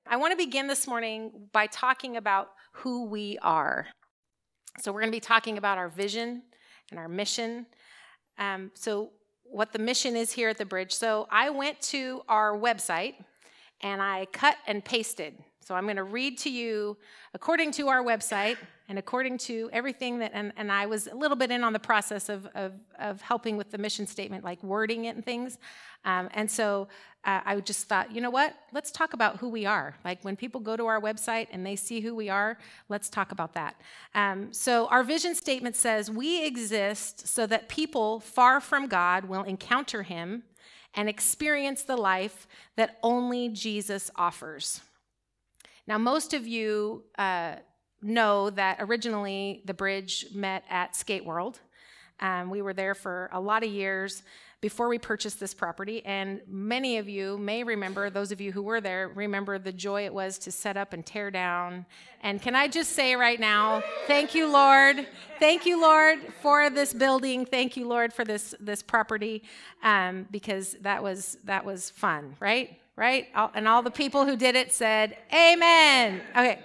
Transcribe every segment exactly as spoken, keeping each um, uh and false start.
I want to begin this morning by talking about who we are. So we're going to be talking about our vision and our mission. Um, so what the mission is here at the Bridge. So I went to our website and I cut and pasted. So I'm going to read to you according to our website and according to everything that, and, and I was a little bit in on the process of, of, of helping with the mission statement, like wording it and things. Um, and so uh, I just thought, you know what, let's talk about who we are. Like when people go to our website and they see who we are, let's talk about that. Um, so our vision statement says, we exist so that people far from God will encounter him and experience the life that only Jesus offers. Now, most of you uh, know that originally the Bridge met at Skate World. Um, we were there for a lot of years before we purchased this property, and many of you may remember, those of you who were there, remember the joy it was to set up and tear down. And can I just say right now, thank you, Lord. Thank you, Lord, for this building. Thank you, Lord, for this this property, um, because that was that was fun, right? Right? All, and all the people who did it said, amen. Okay.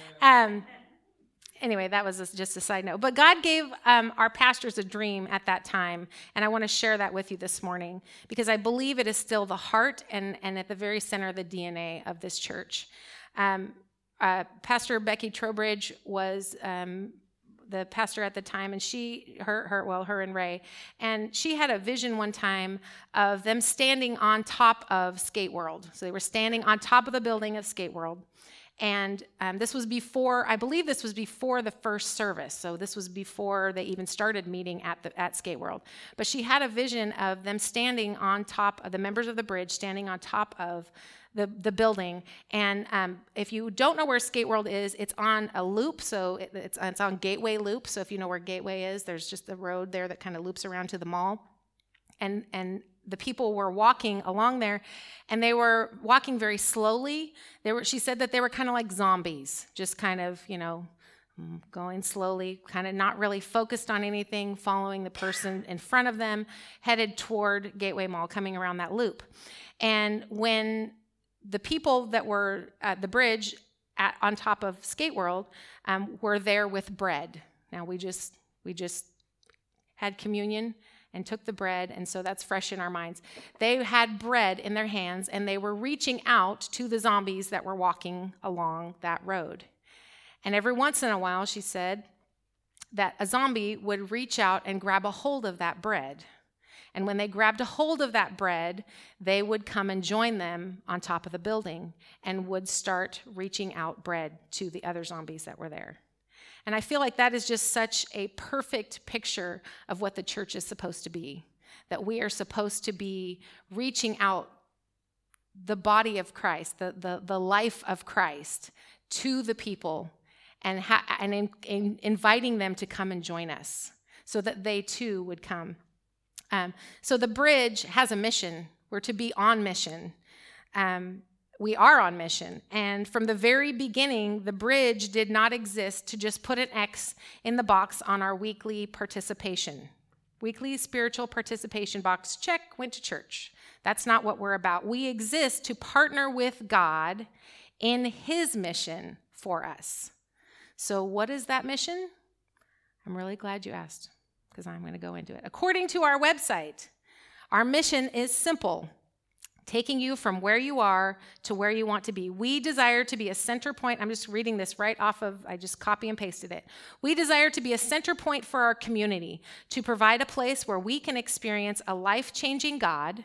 Um, anyway, that was just a side note. But God gave um, our pastors a dream at that time, and I want to share that with you this morning because I believe it is still the heart and, and at the very center of the D N A of this church. Um, uh, Pastor Becky Trowbridge was um, the pastor at the time, and she, her, her, well, her and Ray, and she had a vision one time of them standing on top of Skate World. So they were standing on top of the building of Skate World, and um, this was before, I believe this was before the first service. So this was before they even started meeting at the at Skate World. But she had a vision of them standing on top of the members of the Bridge, standing on top of the, the building. And um, if you don't know where Skate World is, it's on a loop. So it, it's, it's on Gateway Loop. So if you know where Gateway is, there's just the road there that kind of loops around to the mall. And and the people were walking along there, and they were walking very slowly. They were. She said that they were kind of like zombies, just kind of, you know, going slowly, kind of not really focused on anything, following the person in front of them, headed toward Gateway Mall, coming around that loop. And when the people that were at the Bridge at, on top of Skate World um, were there with bread. Now we just we just had communion and took the bread, and so that's fresh in our minds. They had bread in their hands, and they were reaching out to the zombies that were walking along that road. And every once in a while, she said that a zombie would reach out and grab a hold of that bread. And when they grabbed a hold of that bread, they would come and join them on top of the building and would start reaching out bread to the other zombies that were there. And I feel like that is just such a perfect picture of what the church is supposed to be, that we are supposed to be reaching out the body of Christ, the, the, the life of Christ to the people and, ha- and in, in inviting them to come and join us so that they too would come. Um, so the Bridge has a mission. We're to be on mission. Um, We are on mission. And from the very beginning, the Bridge did not exist to just put an X in the box on our weekly participation. Weekly spiritual participation box, check, went to church. That's not what we're about. We exist to partner with God in his mission for us. So what is that mission? I'm really glad you asked, because I'm going to go into it. According to our website, our mission is simple: taking you from where you are to where you want to be. We desire to be a center point. I'm just reading this right off of, I just copy and pasted it. We desire to be a center point for our community, to provide a place where we can experience a life-changing God,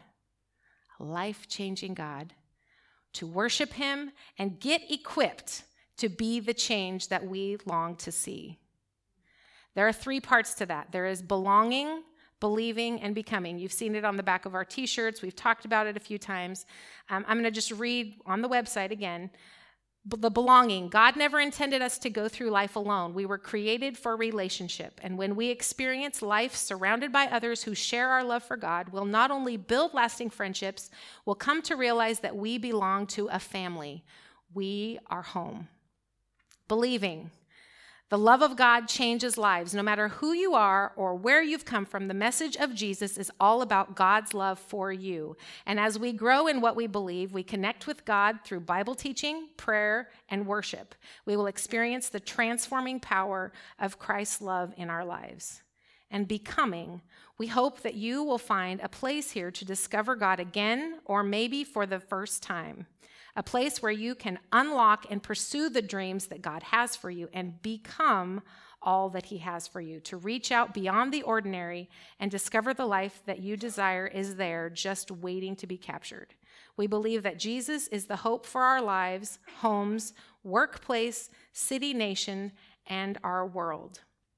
a life-changing God, to worship him and get equipped to be the change that we long to see. There are three parts to that. There is belonging, believing, and becoming. You've seen it on the back of our t-shirts. We've talked about it a few times. Um, I'm going to just read on the website again. B- the belonging. God never intended us to go through life alone. We were created for relationship. And when we experience life surrounded by others who share our love for God, we'll not only build lasting friendships, we'll come to realize that we belong to a family. We are home. Believing. The love of God changes lives. No matter who you are or where you've come from, the message of Jesus is all about God's love for you. And as we grow in what we believe, we connect with God through Bible teaching, prayer, and worship. We will experience the transforming power of Christ's love in our lives. And becoming, we hope that you will find a place here to discover God again, or maybe for the first time. A place where you can unlock and pursue the dreams that God has for you and become all that he has for you, to reach out beyond the ordinary and discover the life that you desire is there, just waiting to be captured. We believe that Jesus is the hope for our lives, homes, workplace, city, nation, and our world.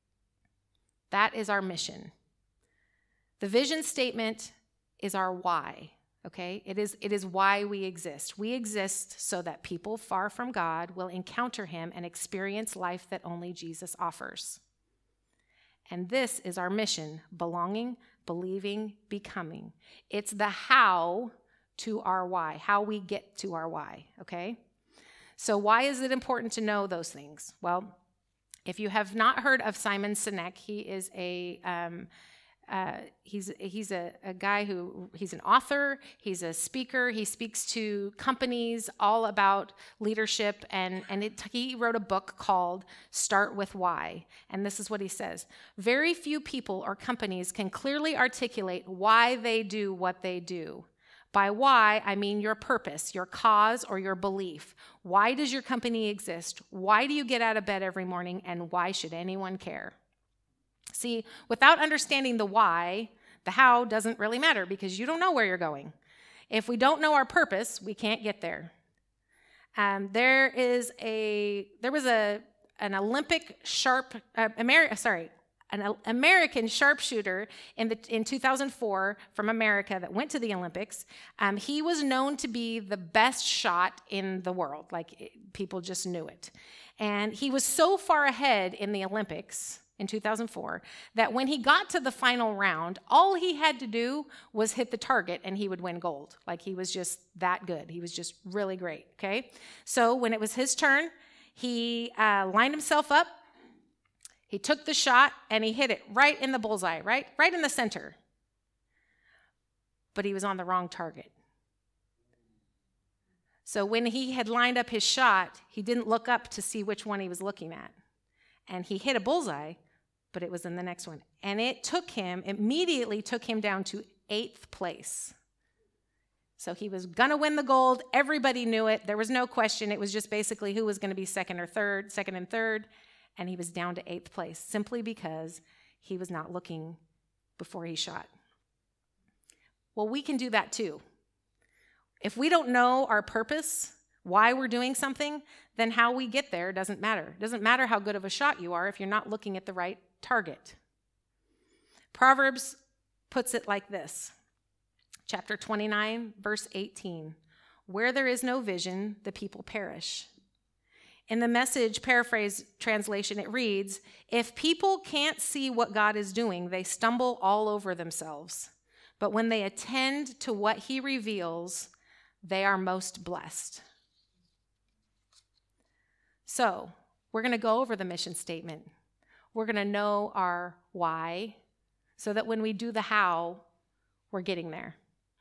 That is our mission. The vision statement is our why. Okay, it is, it is why we exist. We exist so that people far from God will encounter him and experience life that only Jesus offers. And this is our mission: belonging, believing, becoming. It's the how to our why, how we get to our why, okay? So why is it important to know those things? Well, if you have not heard of Simon Sinek, he is a... Um, Uh, he's he's a, a guy who, he's an author, he's a speaker, he speaks to companies all about leadership, and, and it, he wrote a book called Start With Why, and this is what he says: very few people or companies can clearly articulate why they do what they do. By why, I mean your purpose, your cause, or your belief. Why does your company exist? Why do you get out of bed every morning, and why should anyone care? See, without understanding the why, the how doesn't really matter, because you don't know where you're going. If we don't know our purpose, we can't get there. Um, there is a there was a an Olympic sharp uh, Ameri- sorry an American sharpshooter in the in two thousand four from America that went to the Olympics. Um, he was known to be the best shot in the world. Like, it, people just knew it, and he was so far ahead in the Olympics in two thousand four, that when he got to the final round, all he had to do was hit the target and he would win gold. Like, he was just that good. He was just really great, okay? So when it was his turn, he uh, lined himself up, he took the shot, and he hit it right in the bullseye, right, right in the center. But he was on the wrong target. So when he had lined up his shot, he didn't look up to see which one he was looking at. And he hit a bullseye, but it was in the next one. And it took him, immediately took him down to eighth place. So he was going to win the gold. Everybody knew it. There was no question. It was just basically who was going to be second or third, second and third. And he was down to eighth place simply because he was not looking before he shot. Well, we can do that too. If we don't know our purpose, why we're doing something, then how we get there doesn't matter. It doesn't matter how good of a shot you are if you're not looking at the right target. Proverbs puts it like this, chapter twenty-nine, verse eighteen. Where there is no vision, the people perish. In the Message paraphrase translation, it reads, if people can't see what God is doing, they stumble all over themselves. But when they attend to what he reveals, they are most blessed. So, we're going to go over the mission statement. We're going to know our why, so that when we do the how, we're getting there.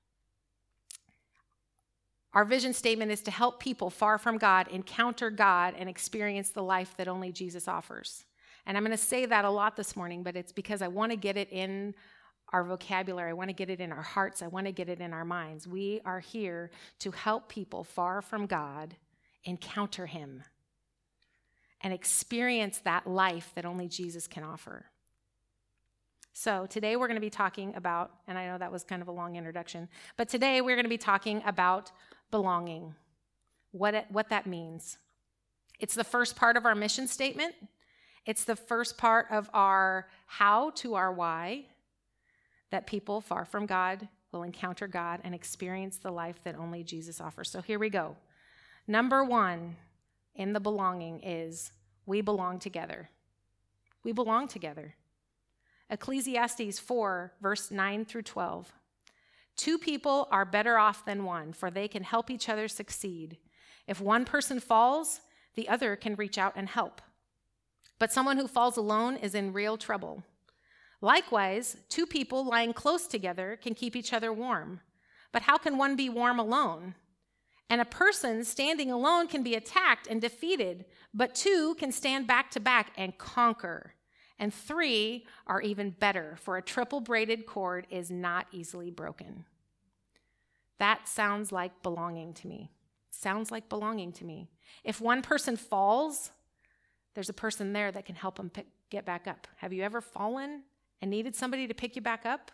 Our vision statement is to help people far from God encounter God and experience the life that only Jesus offers. And I'm going to say that a lot this morning, but it's because I want to get it in our vocabulary. I want to get it in our hearts. I want to get it in our minds. We are here to help people far from God encounter him and experience that life that only Jesus can offer. So today we're going to be talking about, and I know that was kind of a long introduction, but today we're going to be talking about belonging, what it, what that means. It's the first part of our mission statement. It's the first part of our how to our why, that people far from God will encounter God and experience the life that only Jesus offers. So here we go. Number one in the belonging is we belong together. We belong together. Ecclesiastes four, verse nine through twelve. Two people are better off than one, for they can help each other succeed. If one person falls, the other can reach out and help. but someone who falls alone is in real trouble. Likewise, two people lying close together can keep each other warm. But how can one be warm alone? And a person standing alone can be attacked and defeated, but two can stand back to back and conquer. And three are even better, for a triple braided cord is not easily broken. That sounds like belonging to me. Sounds like belonging to me. If one person falls, there's a person there that can help them pick, get back up. Have you ever fallen and needed somebody to pick you back up?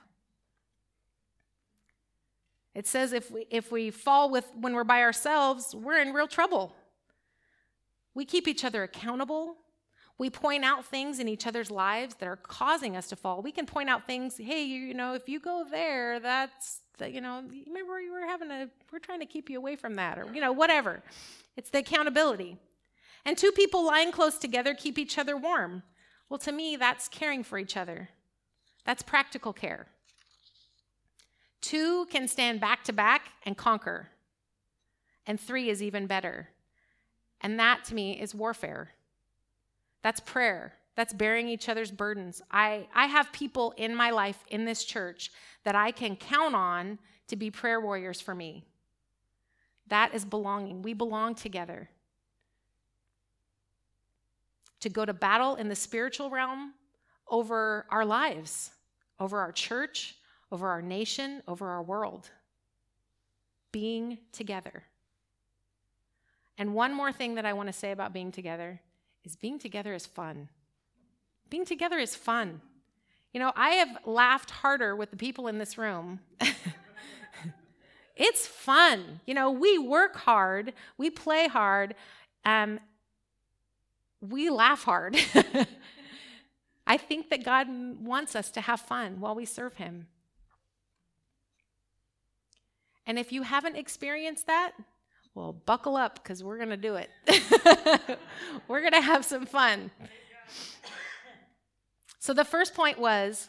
It says if we if we fall with when we're by ourselves, we're in real trouble. We keep each other accountable. We point out things in each other's lives that are causing us to fall. We can point out things, hey, you, you know, if you go there, that's, the, you know, remember you were having a, we're trying to keep you away from that, or, you know, whatever. It's the accountability. And two people lying close together keep each other warm. Well, to me, that's caring for each other. That's practical care. Two can stand back to back and conquer. And three is even better. And that, to me, is warfare. That's prayer. That's bearing each other's burdens. I, I have people in my life in this church that I can count on to be prayer warriors for me. That is belonging. We belong together. To go to battle in the spiritual realm over our lives, over our church, over our nation, over our world. Being together. And one more thing that I want to say about being together is being together is fun. Being together is fun. You know, I have laughed harder with the people in this room. It's fun. You know, we work hard, we play hard, um, we laugh hard. I think that God wants us to have fun while we serve him. And if you haven't experienced that, well, buckle up because we're going to do it. We're going to have some fun. So the first point was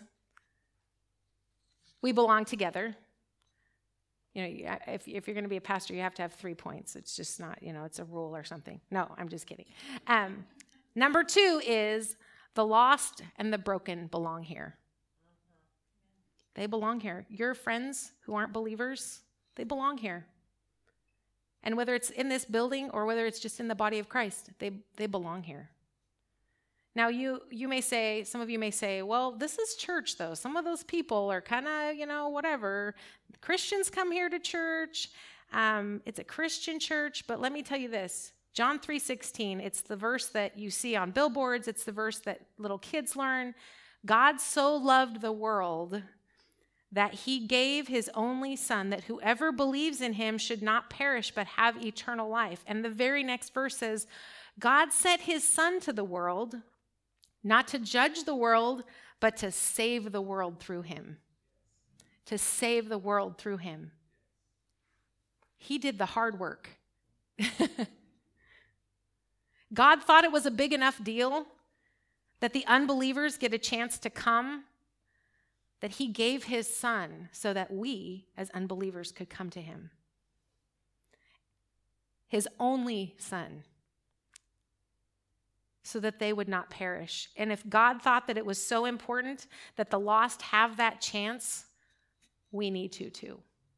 we belong together. You know, if, if you're going to be a pastor, you have to have three points. It's just not, you know, it's a rule or something. No, I'm just kidding. Um, number two is the lost and the broken belong here. They belong here. Your friends who aren't believers, they belong here. And whether it's in this building or whether it's just in the body of Christ, they, they belong here. Now, you you may say, some of you may say, well, this is church, though. Some of those people are kind of, you know, whatever. Christians come here to church. Um, it's a Christian church. But let me tell you this. John three sixteen, it's the verse that you see on billboards. It's the verse that little kids learn. God so loved the world that he gave his only son, that whoever believes in him should not perish but have eternal life. And the very next verse says, God sent his son to the world, not to judge the world, but to save the world through him. To save the world through him. He did the hard work. God thought it was a big enough deal that the unbelievers get a chance to come, that he gave his son so that we, as unbelievers, could come to him. His only son, so that they would not perish. And if God thought that it was so important that the lost have that chance, we need to too.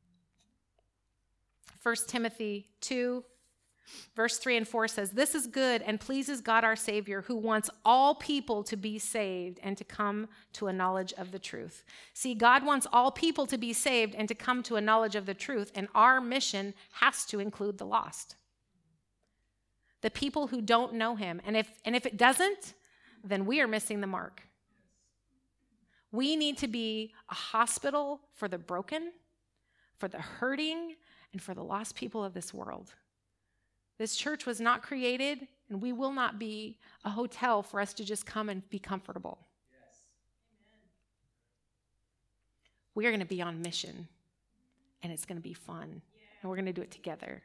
First Timothy two, verse three and four says, this is good and pleases God our Savior, who wants all people to be saved and to come to a knowledge of the truth. See, God wants all people to be saved and to come to a knowledge of the truth, and our mission has to include the lost. The people who don't know him. And if, and if it doesn't, then we are missing the mark. We need to be a hospital for the broken, for the hurting, and for the lost people of this world. This church was not created, and we will not be a hotel for us to just come and be comfortable. Yes. We are going to be on mission, and it's going to be fun, yeah. And we're going to do it together.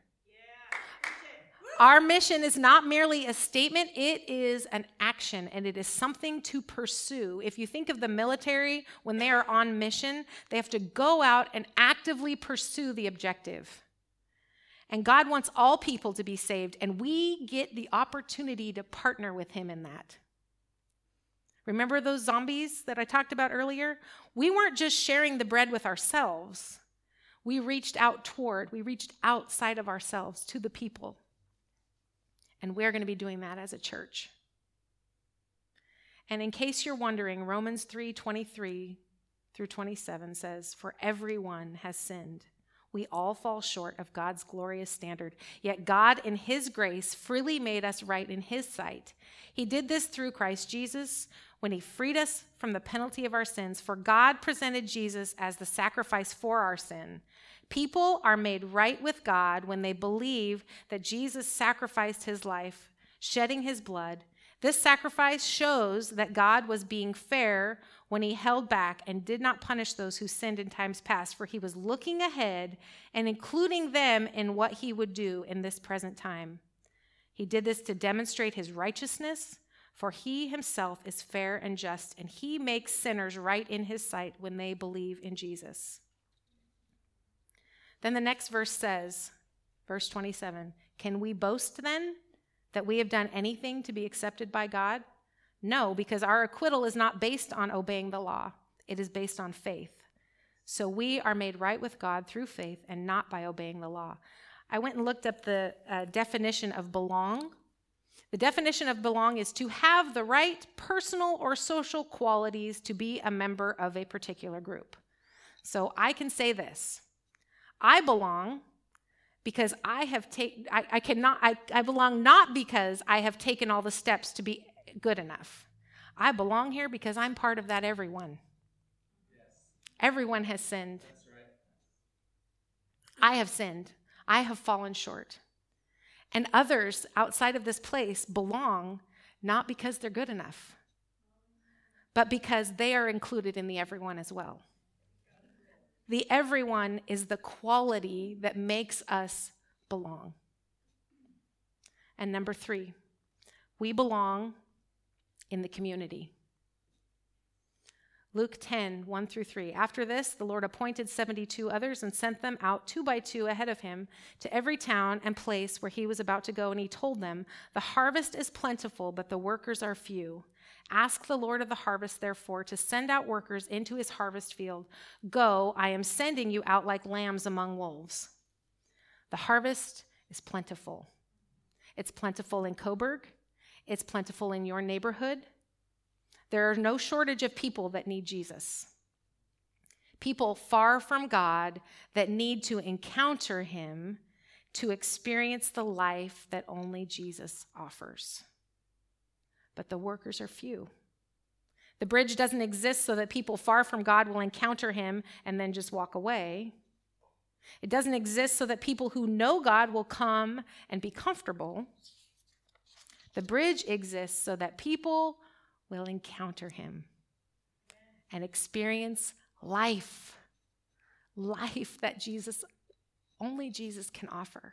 Our mission is not merely a statement, it is an action, and it is something to pursue. If you think of the military, when they are on mission, they have to go out and actively pursue the objective. And God wants all people to be saved, and we get the opportunity to partner with him in that. Remember those zombies that I talked about earlier? We weren't just sharing the bread with ourselves. We reached out toward, we reached outside of ourselves to the people. And we're going to be doing that as a church. And in case you're wondering, Romans three twenty-three through twenty-seven says, "For everyone has sinned. We all fall short of God's glorious standard. Yet God, in his grace, freely made us right in his sight. He did this through Christ Jesus when he freed us from the penalty of our sins. For God presented Jesus as the sacrifice for our sin. People are made right with God when they believe that Jesus sacrificed his life, shedding his blood. This sacrifice shows that God was being fair when he held back and did not punish those who sinned in times past, for he was looking ahead and including them in what he would do in this present time. He did this to demonstrate his righteousness, for he himself is fair and just, and he makes sinners right in his sight when they believe in Jesus." Then the next verse says, verse twenty-seven, "Can we boast then that we have done anything to be accepted by God? No, because our acquittal is not based on obeying the law. It is based on faith. So we are made right with God through faith and not by obeying the law." I went and looked up the uh, definition of belong. The definition of belong is to have the right personal or social qualities to be a member of a particular group. So I can say this: I belong because I have taken, I, I cannot, I, I belong not because I have taken all the steps to be good enough. I belong here because I'm part of that everyone. Yes. Everyone has sinned. That's right. I have sinned. I have fallen short. And others outside of this place belong not because they're good enough, but because they are included in the everyone as well. The everyone is the quality that makes us belong. And number three, we belong in the community. Luke ten, one through three. "After this, the Lord appointed seventy-two others and sent them out two by two ahead of him to every town and place where he was about to go. And he told them, 'The harvest is plentiful, but the workers are few. Ask the Lord of the harvest, therefore, to send out workers into his harvest field. Go, I am sending you out like lambs among wolves.'" The harvest is plentiful. It's plentiful in Coburg. It's plentiful in your neighborhood. There are no shortage of people that need Jesus. People far from God that need to encounter him to experience the life that only Jesus offers. But the workers are few. The bridge doesn't exist so that people far from God will encounter him and then just walk away. It doesn't exist so that people who know God will come and be comfortable. The bridge exists so that people will encounter him and experience life, life that Jesus, only Jesus can offer.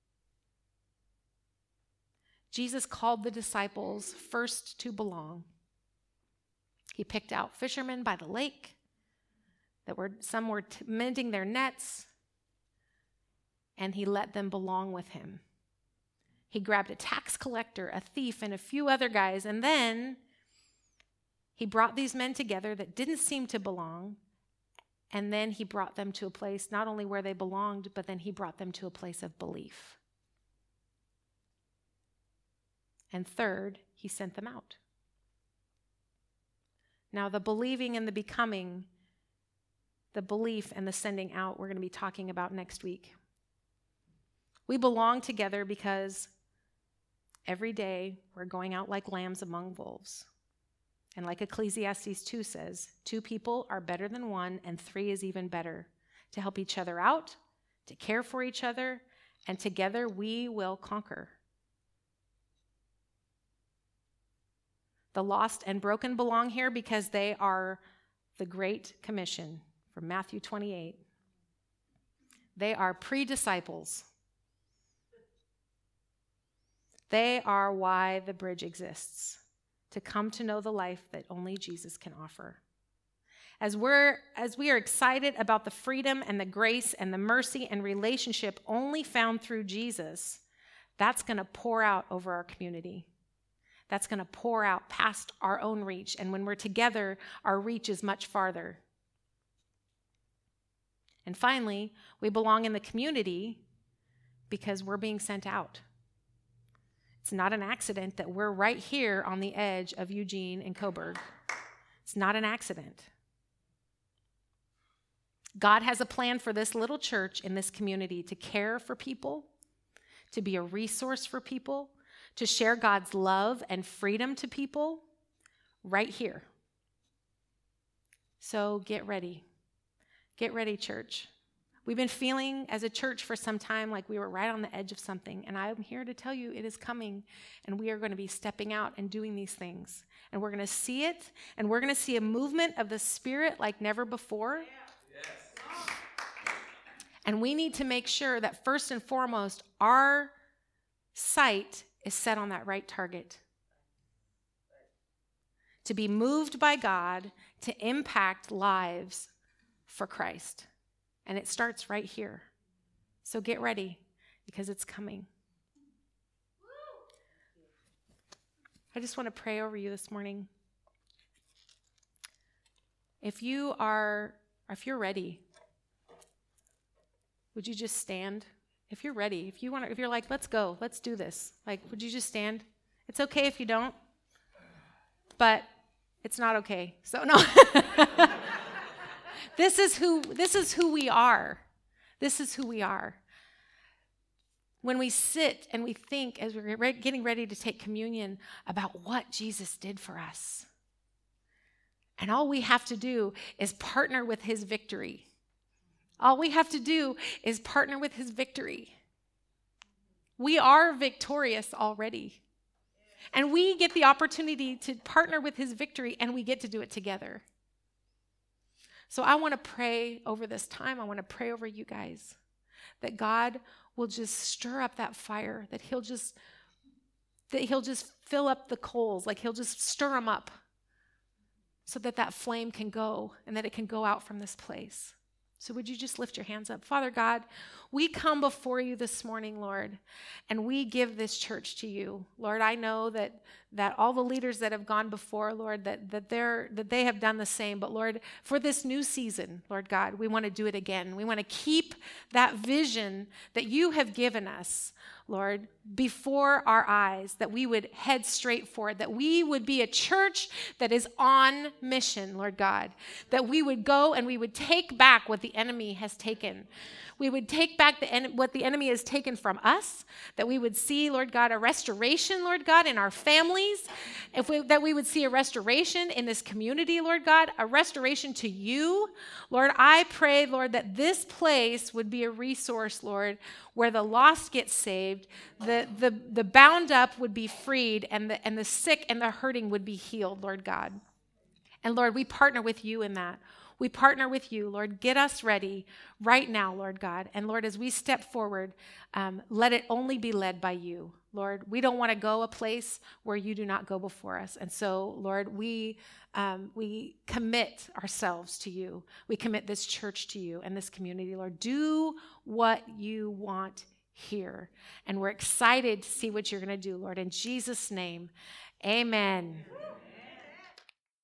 Jesus called the disciples first to belong. He picked out fishermen by the lake that were, some were t- mending their nets, and he let them belong with him. He grabbed a tax collector, a thief, and a few other guys, and then he brought these men together that didn't seem to belong, and then he brought them to a place not only where they belonged, but then he brought them to a place of belief. And third, he sent them out. Now, the believing and the becoming, the belief and the sending out, we're going to be talking about next week. We belong together because every day we're going out like lambs among wolves. And like Ecclesiastes two says, two people are better than one, and three is even better, to help each other out, to care for each other, and together we will conquer. The lost and broken belong here because they are the Great Commission from Matthew twenty-eight. They are pre-disciples. They are why the bridge exists, to come to know the life that only Jesus can offer. As we're as we are excited about the freedom and the grace and the mercy and relationship only found through Jesus, that's going to pour out over our community. that's going to pour out past our own reach. And when we're together, our reach is much farther. And finally, we belong in the community because we're being sent out. It's not an accident that we're right here on the edge of Eugene and Coburg. It's not an accident. God has a plan for this little church in this community to care for people, to be a resource for people, to share God's love and freedom to people right here. So get ready. Get ready, church. We've been feeling as a church for some time like we were right on the edge of something, and I'm here to tell you it is coming, and we are going to be stepping out and doing these things, and we're going to see it, and we're going to see a movement of the Spirit like never before. Yes. And we need to make sure that first and foremost, our sight is set on that right target. To be moved by God to impact lives for Christ. And it starts right here. So get ready, because it's coming. I just want to pray over you this morning. If you are, if you're ready, would you just stand? If you're ready, if you want to, if you're like, let's go, let's do this. Like, would you just stand? It's okay if you don't, but it's not okay. So no. This is who this is who we are. This is who we are. When we sit and we think as we're re- getting ready to take communion about what Jesus did for us. And all we have to do is partner with his victory. All we have to do is partner with his victory. We are victorious already. And we get the opportunity to partner with his victory, and we get to do it together. So I want to pray over this time. I want to pray over you guys that God will just stir up that fire, that he'll just that he'll just fill up the coals, like he'll just stir them up so that that flame can go and that it can go out from this place. So would you just lift your hands up? Father God, we come before you this morning, Lord, and we give this church to you. Lord, I know that that all the leaders that have gone before, Lord, that, that, they're, that they have done the same. But Lord, for this new season, Lord God, we want to do it again. We want to keep that vision that you have given us, Lord, before our eyes, that we would head straight for it, that we would be a church that is on mission, Lord God, that we would go and we would take back what the enemy has taken. We would take back the en- what the enemy has taken from us, that we would see, Lord God, a restoration, Lord God, in our families, if we, that we would see a restoration in this community, Lord God, a restoration to you. Lord, I pray, Lord, that this place would be a resource, Lord, where the lost get saved, the, the, the bound up would be freed, and the, and the sick and the hurting would be healed, Lord God. And Lord, we partner with you in that. We partner with you, Lord. Get us ready right now, Lord God. And Lord, as we step forward, um, let it only be led by you, Lord. We don't want to go a place where you do not go before us. And so, Lord, we um, we commit ourselves to you. We commit this church to you and this community, Lord. Do what you want here. And we're excited to see what you're going to do, Lord. In Jesus' name, amen.